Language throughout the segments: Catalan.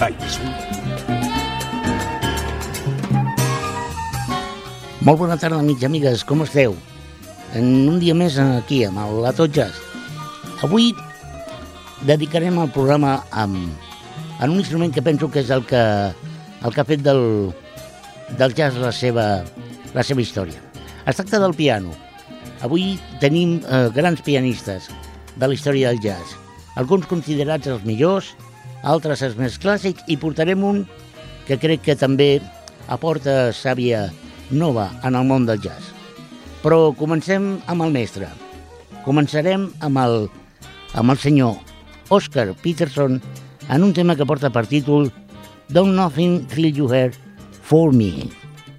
detalls. Molt bona tarda, amics i amigues, com esteu? En un dia més aquí, amb el La Tot Jazz. Avui dedicarem el programa a un instrument que penso que és el que ha fet del jazz la seva història. Es tracta del piano. Avui tenim grans pianistes de la història del jazz, alguns considerats els millors, altres els més clàssics, i portarem un que crec que també aporta sàvia nova en el món del jazz. Però comencem amb el mestre. Començarem amb el senyor Oscar Peterson en un tema que porta per títol Don't Nothing Till You Hear For Me.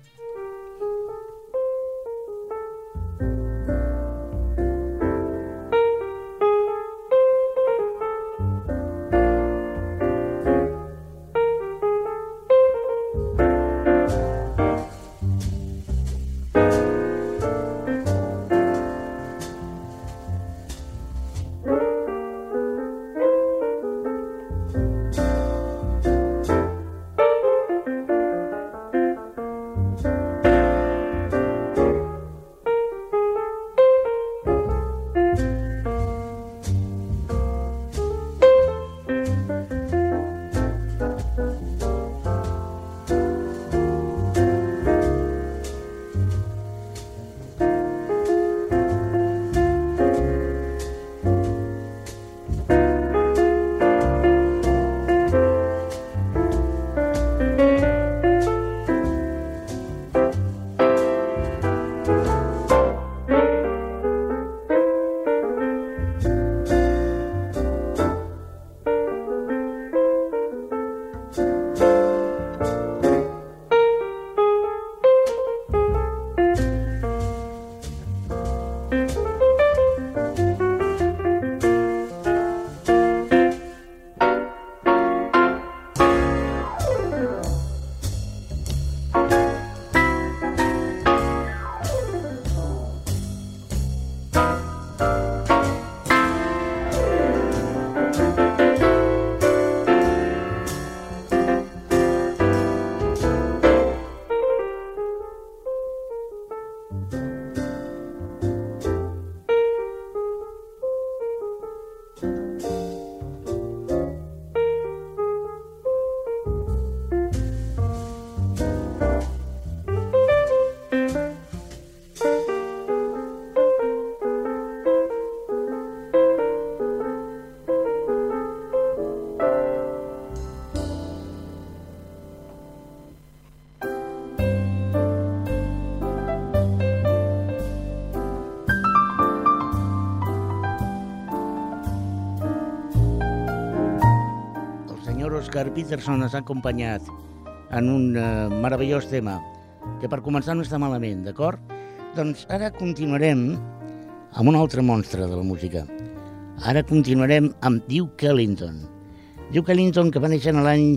Oscar Peterson ens ha acompanyat en un meravellós tema que per començar no està malament, d'acord? Doncs ara continuarem amb un altre monstre de la música. Ara continuarem amb Duke Ellington. Duke Ellington, que va néixer en l'any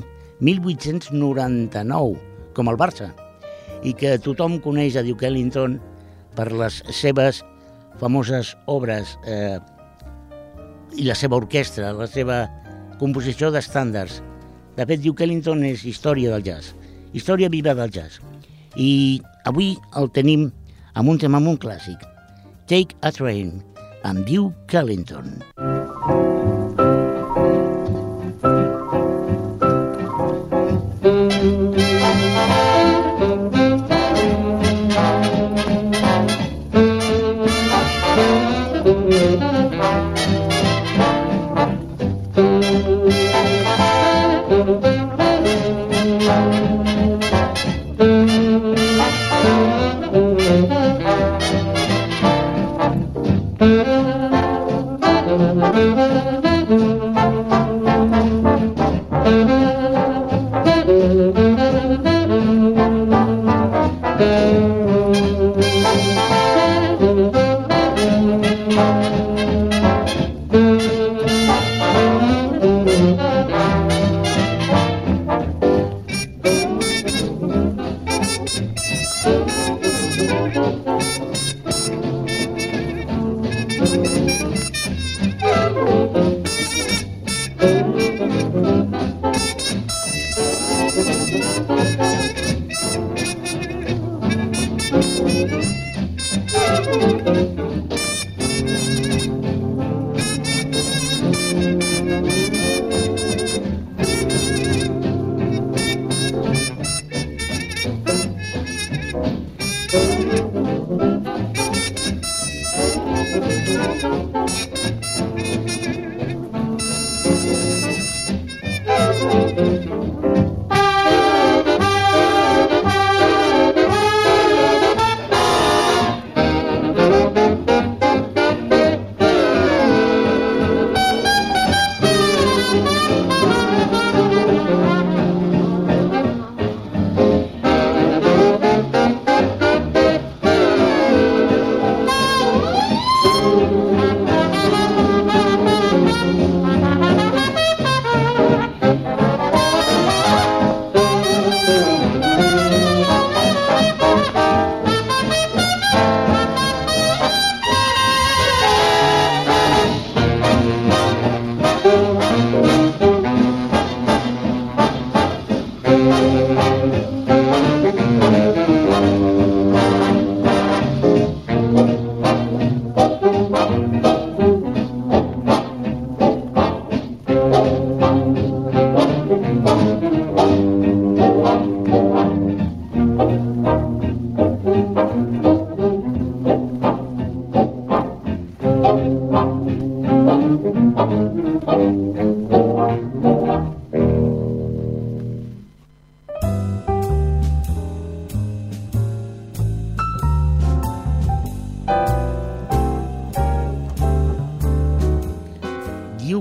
1899, com el Barça, i que tothom coneix a Duke Ellington per les seves famoses obres i la seva orquestra, la seva composició d'estàndards. De fet, Duke Ellington és història del jazz, història viva del jazz. I avui el tenim amb un tema molt clàssic, Take a Train, amb Duke Ellington.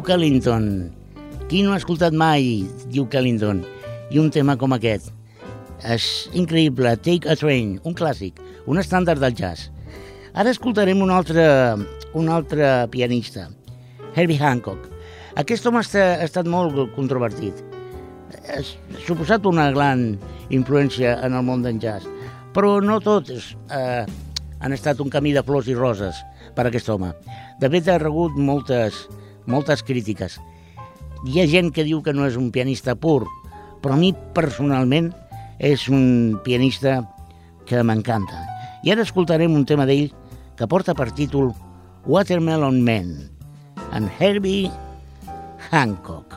Duke Ellington. Qui no ha escoltat mai Duke Ellington? I un tema com aquest. És increïble, Take a Train, un clàssic, un estàndard del jazz. Ara escoltarem un altre pianista, Herbie Hancock. Aquest home ha estat molt controvertit. Ha suposat una gran influència en el món del jazz, però no tots han estat un camí de flors i roses per a aquest home. De fet, ha rebut moltes crítiques. Hi ha gent que diu que no és un pianista pur, però a mi personalment és un pianista que m'encanta. I ara escoltarem un tema d'ell que porta per títol Watermelon Man, en Herbie Hancock.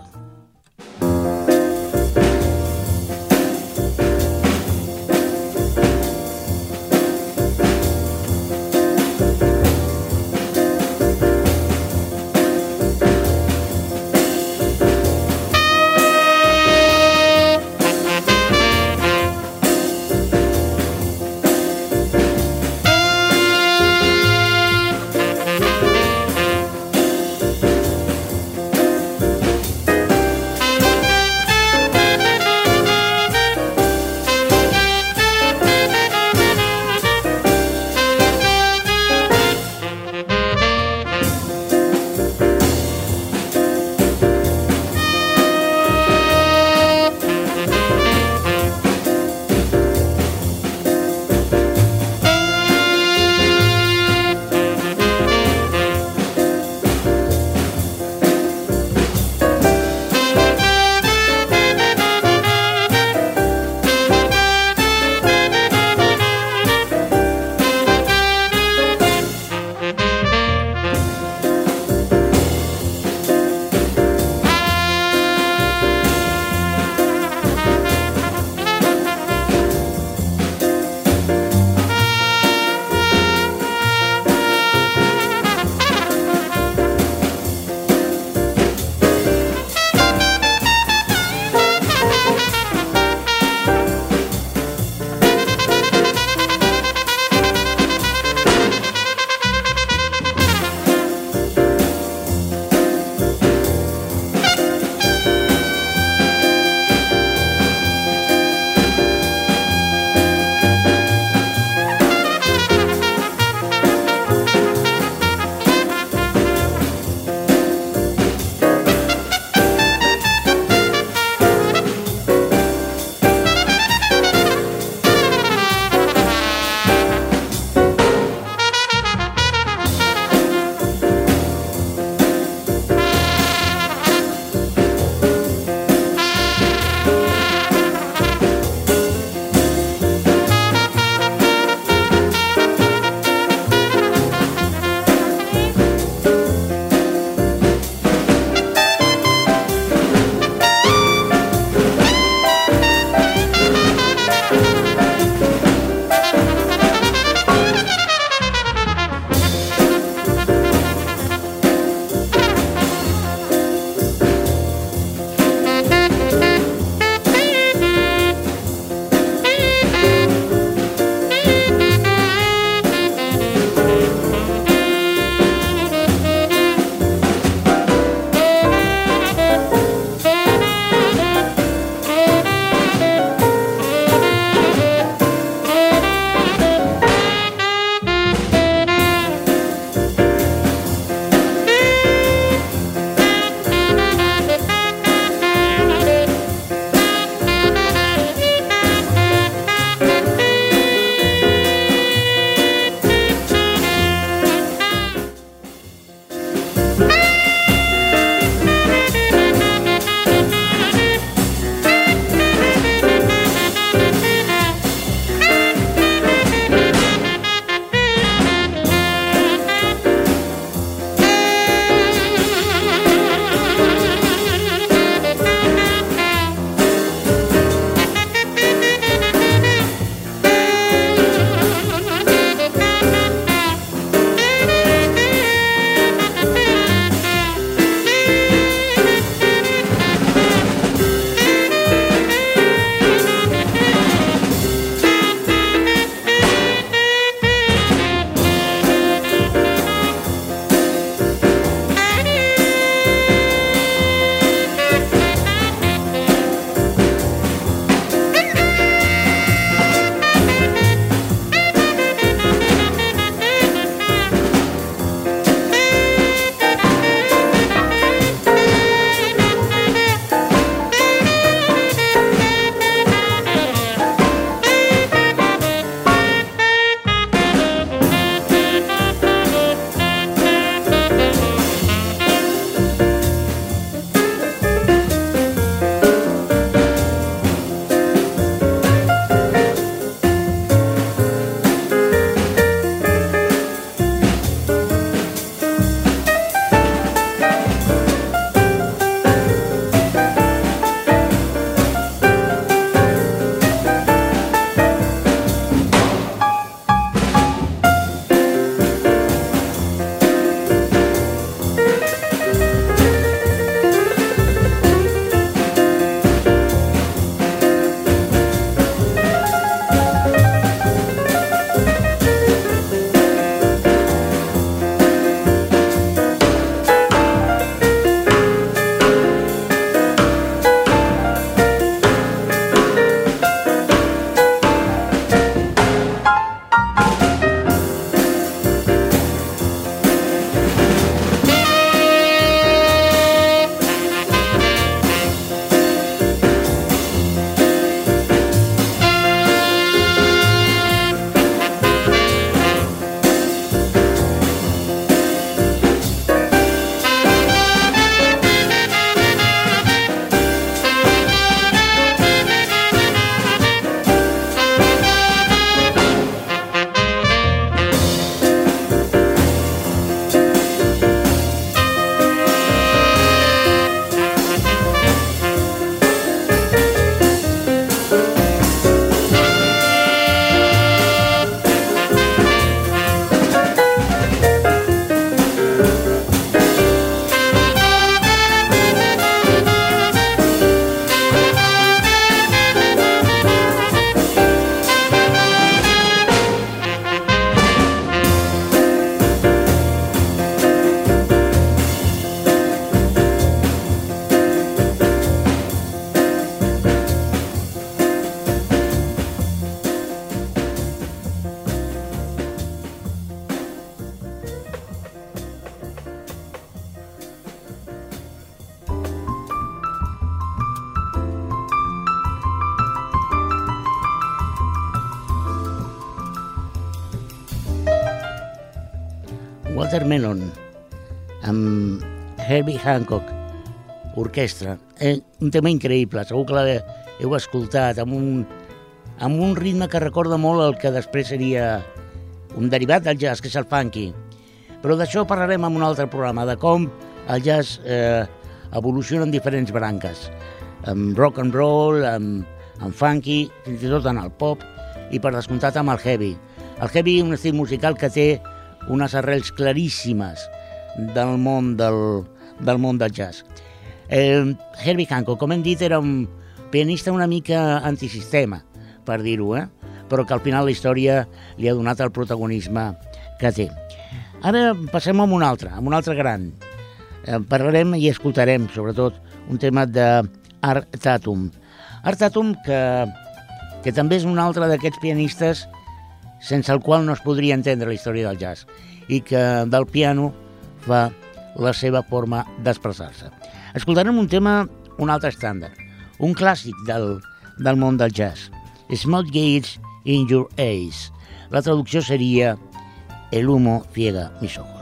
Watermelon, amb Herbie Hancock, orquestra. Un tema increïble, segur que l'heu escoltat, amb un ritme que recorda molt el que després seria un derivat del jazz, que és el funky. Però d'això parlarem en un altre programa, de com el jazz evoluciona en diferents branques, amb rock and roll, amb funky, fins i tot en el pop, i per descomptat amb el heavy. El heavy és un estil musical que té unes arrels claríssimes del món del jazz. Herbie Hancock, com hem dit, era un pianista una mica antisistema, per dir-ho, però que al final la història li ha donat el protagonisme que té. Ara passem a un altre gran. Parlarem i escoltarem, sobretot, un tema d'Art Tatum. Art Tatum, que també és un altre d'aquests pianistes sense el qual no es podria entendre la història del jazz i que del piano fa la seva forma d'expressar-se. Escoltarem un tema, un altre estàndard, un clàssic del món del jazz, Smoke Gates in Your Eyes. La traducció seria El humo ciega mis ojos.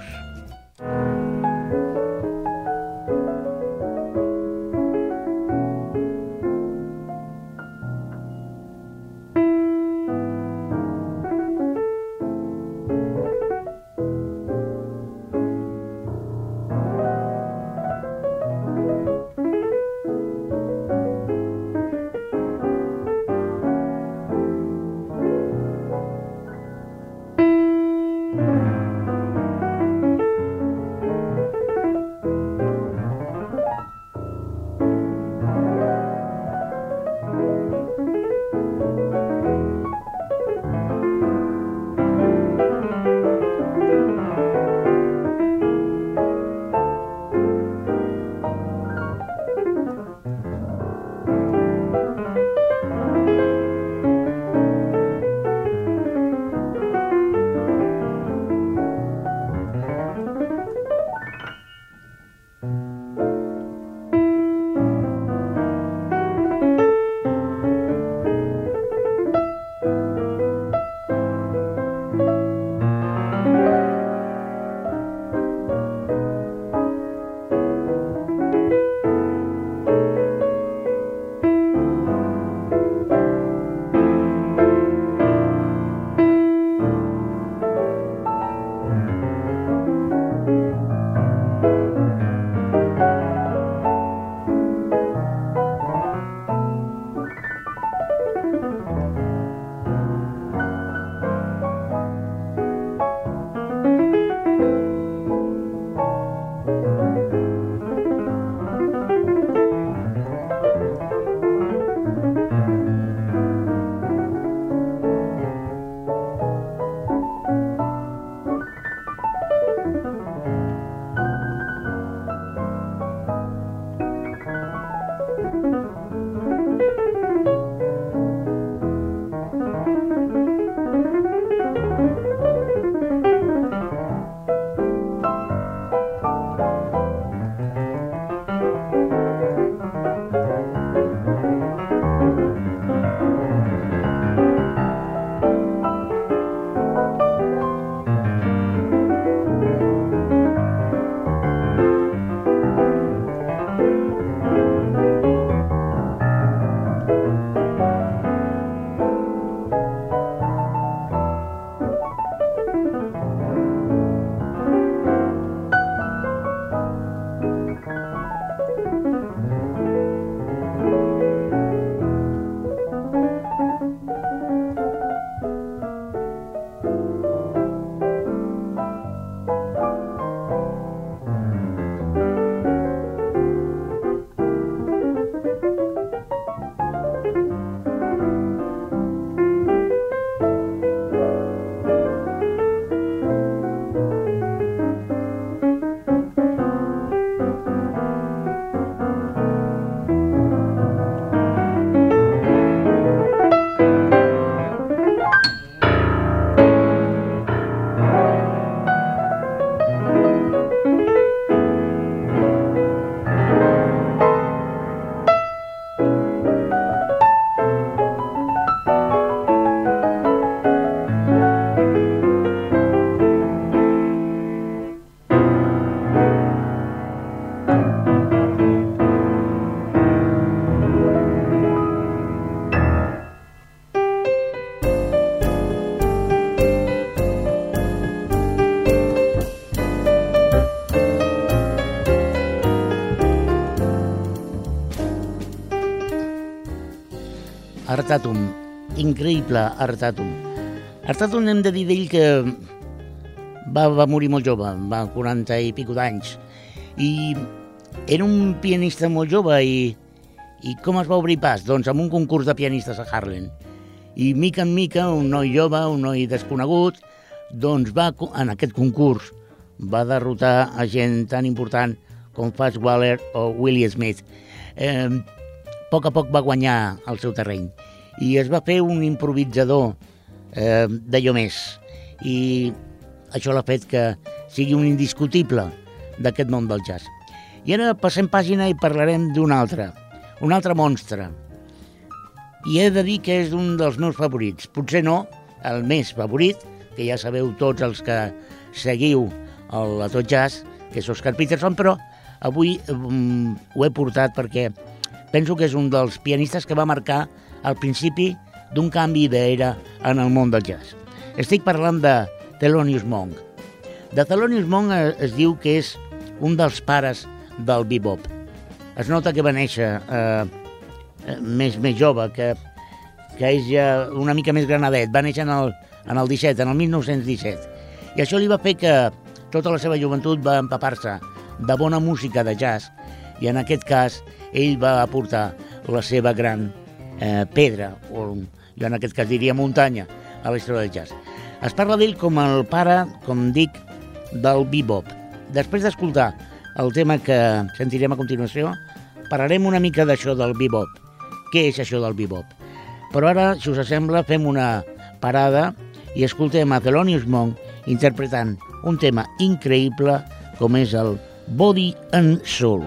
Art Atum, increïble Art Atum. Art Atum hem de dir d'ell que va morir molt jove, va 40 i pico d'anys, i era un pianista molt jove i com es va obrir pas? Doncs amb un concurs de pianistes a Harlem. I mica en mica, un noi jove, un noi desconegut, doncs en aquest concurs va derrotar a gent tan important com Fats Waller o Willie Smith. A poc va guanyar el seu terreny i es va fer un improvisador d'allò més. I això l'ha fet que sigui un indiscutible d'aquest món del jazz. I ara passem pàgina i parlarem d'un altre monstre. I he de dir que és un dels meus favorits. Potser no el més favorit, que ja sabeu tots els que seguiu a Tot Jazz, que és Oscar Peterson, però avui ho he portat perquè penso que és un dels pianistes que va marcar el principi d'un canvi d'era en el món del jazz. Estic parlant de Thelonious Monk. De Thelonious Monk es diu que és un dels pares del bebop. Es nota que va néixer més jove, que és ja una mica més granadet. Va néixer en el 17, en el 1917. I això li va fer que tota la seva joventut va empapar-se de bona música de jazz, i en aquest cas ell va aportar la seva gran pedra, o jo en aquest cas diria muntanya, a la història del jazz. Es parla d'ell com el pare, com dic, del bebop. Després d'escoltar el tema que sentirem a continuació, parlarem una mica d'això del bebop. Què és això del bebop? Però ara, si us sembla, fem una parada i escoltem a Thelonious Monk interpretant un tema increïble com és el Body and Soul.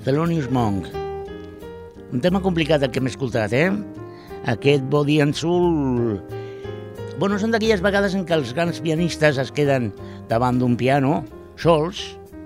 Thelonious Monk. Un tema complicat el que hem escoltat, Aquest Body and Soul. Bueno, són d'aquelles vegades en què els grans pianistes es queden davant d'un piano, sols,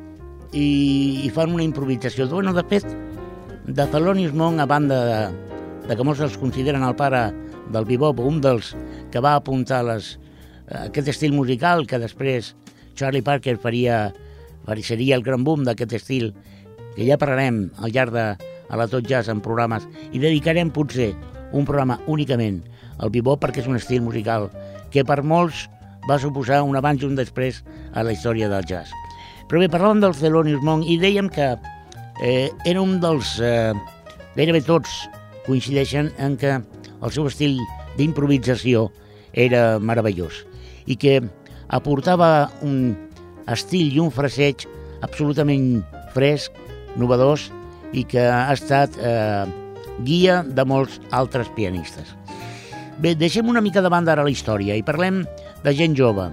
i fan una improvisació. Bueno, de fet, de Thelonious Monk, a banda de que molts els consideren el pare del bebop, un dels que va apuntar aquest estil musical que després Charlie Parker seria el gran boom d'aquest estil, que ja parlarem al llarg de a la Tot Jazz en programes, i dedicarem potser un programa únicament al bebop perquè és un estil musical que per molts va suposar un abans i un després a la història del jazz. Però bé, parlàvem del Thelonious Monk i dèiem que era un dels... gairebé tots coincideixen en que el seu estil d'improvisació era meravellós i que aportava un estil i un fraseig absolutament fresc, novedós, i que ha estat guia de molts altres pianistes. Bé, deixem una mica de banda ara la història i parlem de gent jove.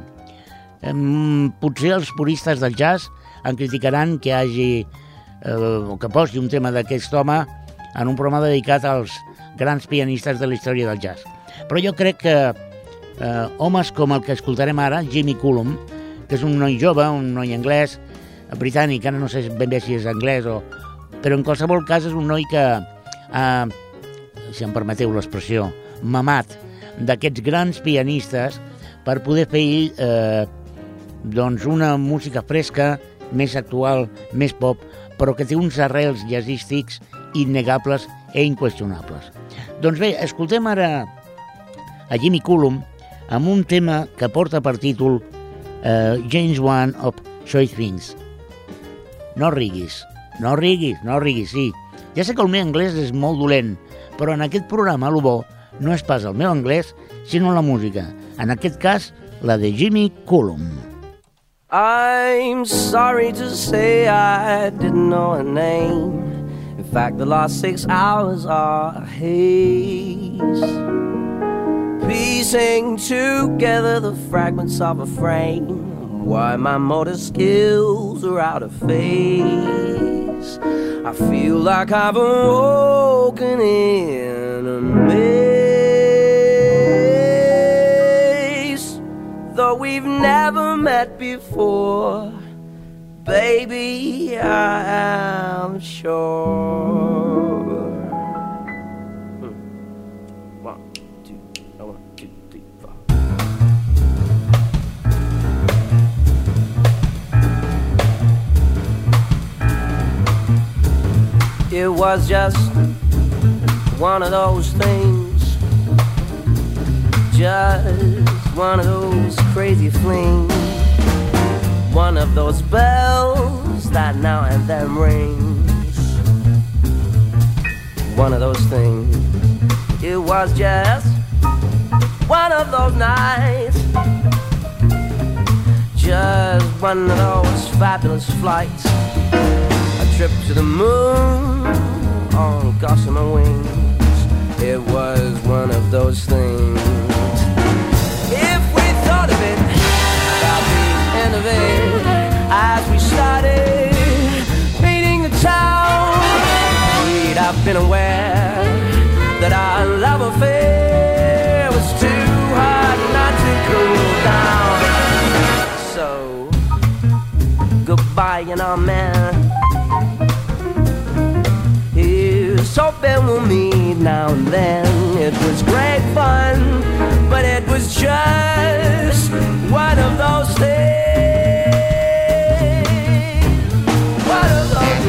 Potser els puristes del jazz en criticaran que que posi un tema d'aquest home en un programa dedicat als grans pianistes de la història del jazz. Però jo crec que homes com el que escoltarem ara, Jimmy Cullum, que és un noi jove, un noi anglès, britànic, ara no sé ben bé si és anglès però en qualsevol cas és un noi que ha, si em permeteu l'expressió, mamat d'aquests grans pianistes per poder fer doncs una música fresca, més actual, més pop, però que té uns arrels jazzístics innegables i inqüestionables. Doncs bé, escoltem ara a Jimmy Cullum amb un tema que porta per títol James One of Choice Things. No riguis, sí. Ja sé que el meu anglès és molt dolent, però en aquest programa el bo no és pas el meu anglès, sinó la música. En aquest cas, la de Jimmy Cullum. I'm sorry to say I didn't know her name. In fact, the last 6 hours are a haze, piecing together the fragments of a frame. Why my motor skills are out of phase. I feel like I've awoken in a maze. Though we've never met before, baby, I am sure. 1, 2, 1, 2, 3, 4. It was just one of those things, just one of those crazy flings, one of those bells that now and then rings, one of those things. It was just one of those nights, just one of those fabulous flights, a trip to the moon on gossamer wings. It was one of those things. If we thought of it, about the end of it, as we started painting the town, we'd have been aware that our love affair was too hot not to cool down. So, goodbye, you know, man. Here's hoping we'll meet now and then. It was great fun, but it was just one of those things. One of those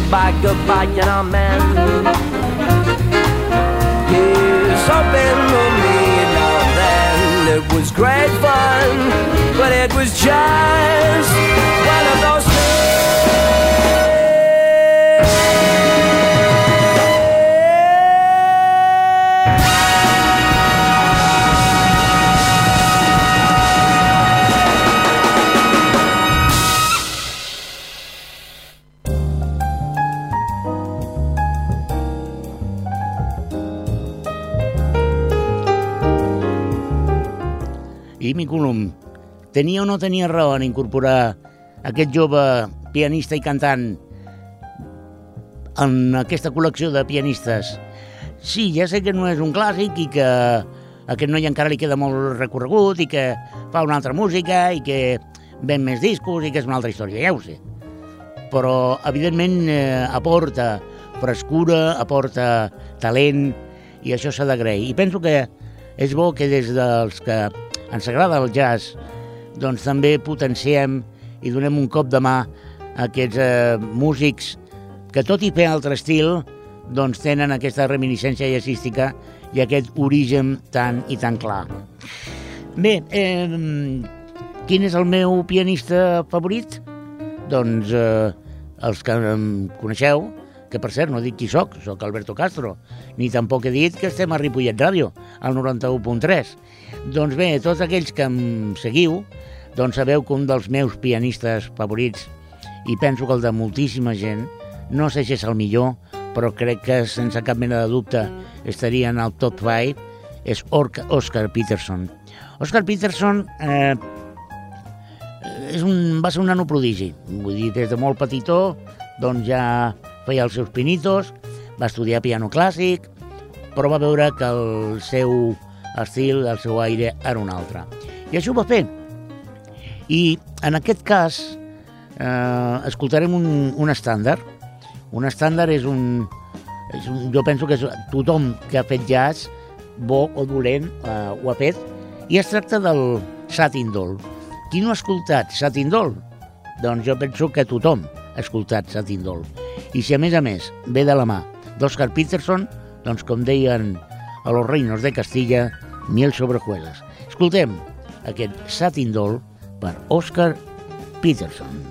goodbye, goodbye, you know, man. He's hoping for me now and then. It was great fun, but it was just one of those things. Jimmy Cullum, tenia o no tenia raó en incorporar aquest jove pianista i cantant en aquesta col·lecció de pianistes? Sí, ja sé que no és un clàssic i que a aquest noi encara li queda molt recorregut i que fa una altra música i que ven més discos i que és una altra història, ja ho sé. Però, evidentment, aporta frescura, aporta talent i això s'ha d'agrair. I penso que és bo que des dels que ens agrada el jazz, doncs també potenciem i donem un cop de mà a aquests músics que, tot i fer altre estil, doncs tenen aquesta reminiscència jazzística i aquest origen tan i tan clar. Bé, quin és el meu pianista favorit? Doncs els que em coneixeu, que per cert no dic qui soc Alberto Castro, ni tampoc he dit que estem a Ripollet Ràdio, al 91.3. Doncs bé, tots aquells que em seguiu, doncs sabeu que un dels meus pianistes favorits, i penso que el de moltíssima gent, no sé si és el millor, però crec que sense cap mena de dubte estaria en el top 5, és Oscar Peterson. Oscar Peterson va ser un nano prodigi, vull dir, des de molt petitó, doncs ja feia els seus pinitos, va estudiar piano clàssic, però va veure que el seu estil, el seu aire era un altre. I això ho va fer. I en aquest cas escoltarem un estàndard. Un estàndard és un... Jo penso que tothom que ha fet jazz, bo o dolent, ho ha fet, i es tracta del Satin Doll. Qui no ha escoltat Satin Doll? Doncs jo penso que tothom ha escoltat Satin Doll. I si a més ve de la mà d'Oscar Peterson, doncs com deien a los reinos de Castilla, miel sobre hojuelas. Escoltem aquest Satin Doll per Oscar Peterson.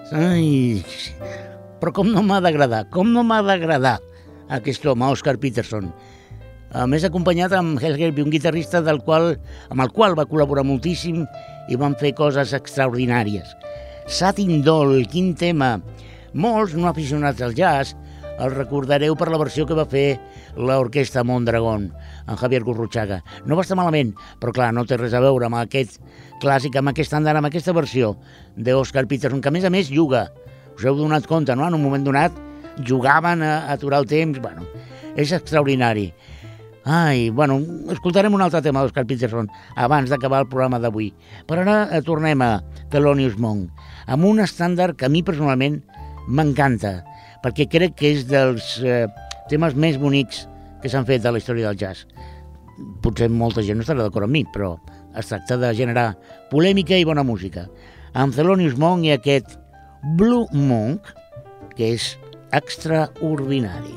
Ai, però com no m'ha d'agradar, aquest home, Oscar Peterson. A més, acompanyat amb Helge, un guitarrista amb el qual va col·laborar moltíssim i van fer coses extraordinàries. Satin Doll, quin tema! Molts no aficionats al jazz el recordareu per la versió que va fer l'orquestra Mondragón, en Javier Gurruchaga. No va estar malament, però clar, no té res a veure amb aquest clàssic, amb aquest estàndard, amb aquesta versió d'Oscar Peterson, que a més juga. Us heu donat compte, no? En un moment donat jugaven a aturar el temps. Bueno, és extraordinari. Escoltarem un altre tema d'Oscar Peterson abans d'acabar el programa d'avui. Però ara tornem a Thelonious Monk, amb un estàndard que a mi personalment m'encanta, perquè crec que és dels temes més bonics que s'han fet de la història del jazz. Potser molta gent no estarà d'acord amb mi, però es tracta de generar polèmica i bona música. Amb Thelonious Monk i aquest Blue Monk, que és extraordinari.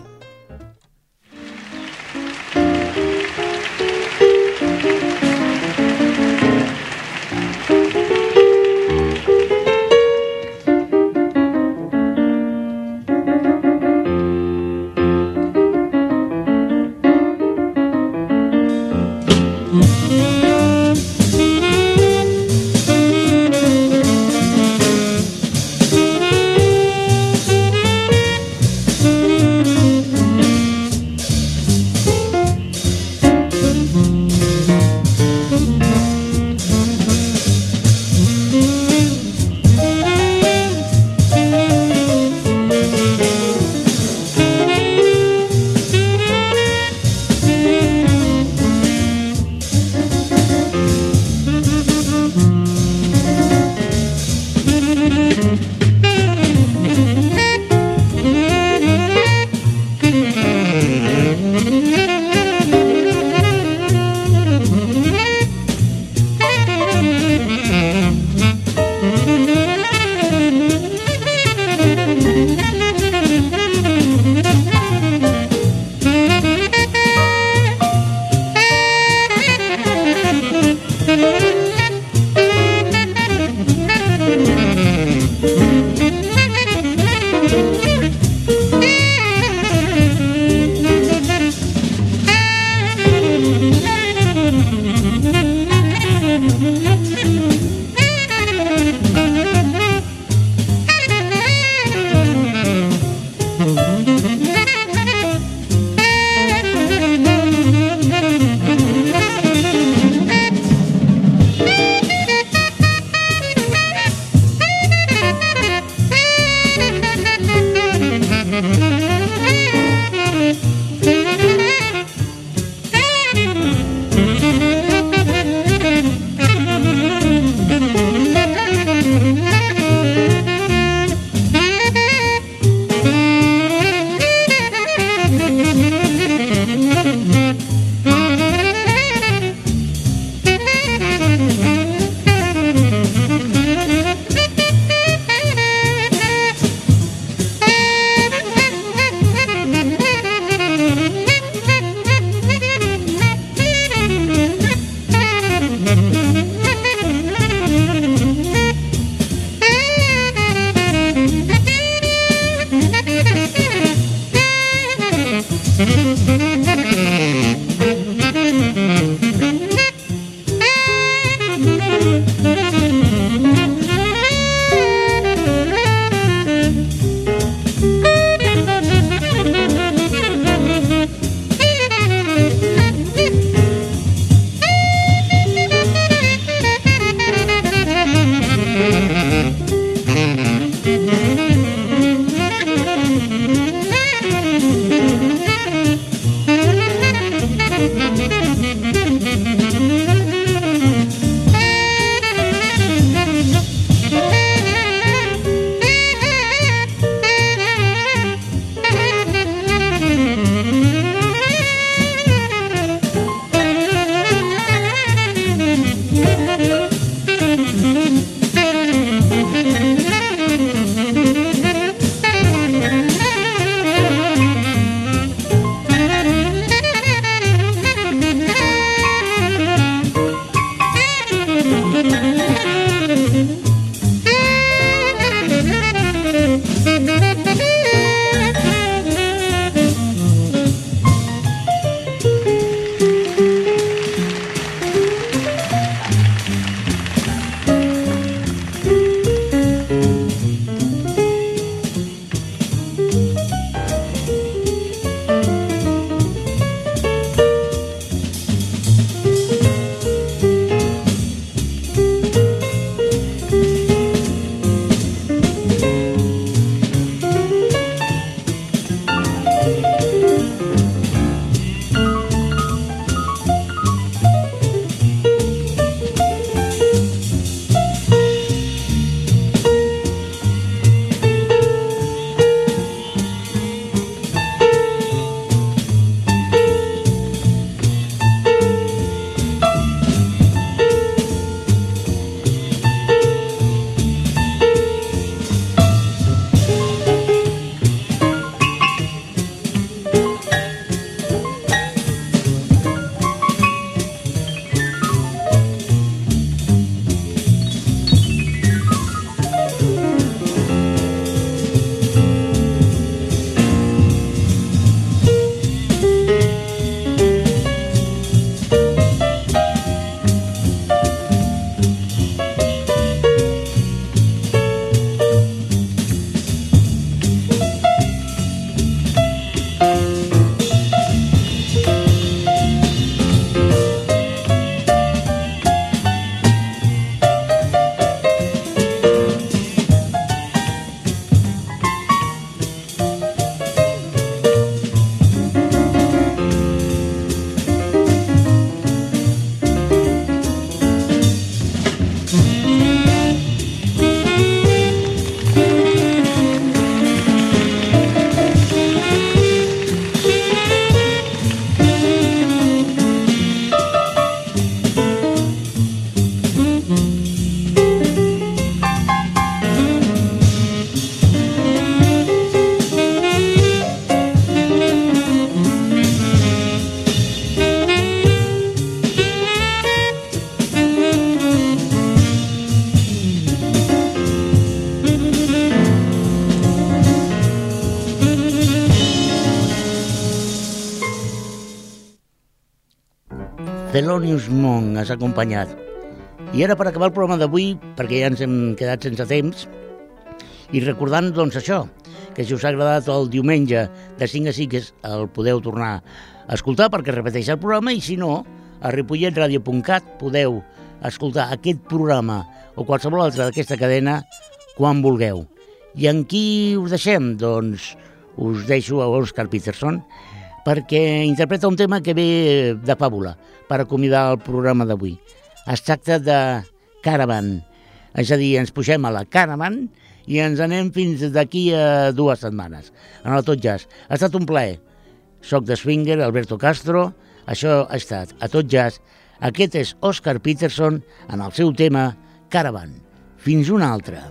Thelonious Monk has acompanyat. I ara per acabar el programa d'avui, perquè ja ens hem quedat sense temps, i recordant doncs això, que si us ha agradat el diumenge de 5 a 6 el podeu tornar a escoltar perquè repeteix el programa, i si no, a ripolletradio.cat podeu escoltar aquest programa o qualsevol altre d'aquesta cadena quan vulgueu. I en qui us deixem? Doncs us deixo a Oscar Peterson perquè interpreta un tema que ve de fàbula per acomiadar el programa d'avui. Es tracta de Caravan, és a dir, ens pugem a la Caravan i ens anem fins d'aquí a 2 setmanes. En el Tot Jazz. Ha estat un plaer. Soc de Swinger, Alberto Castro. Això ha estat a Tot Jazz. Aquest és Oscar Peterson en el seu tema Caravan. Fins una altra.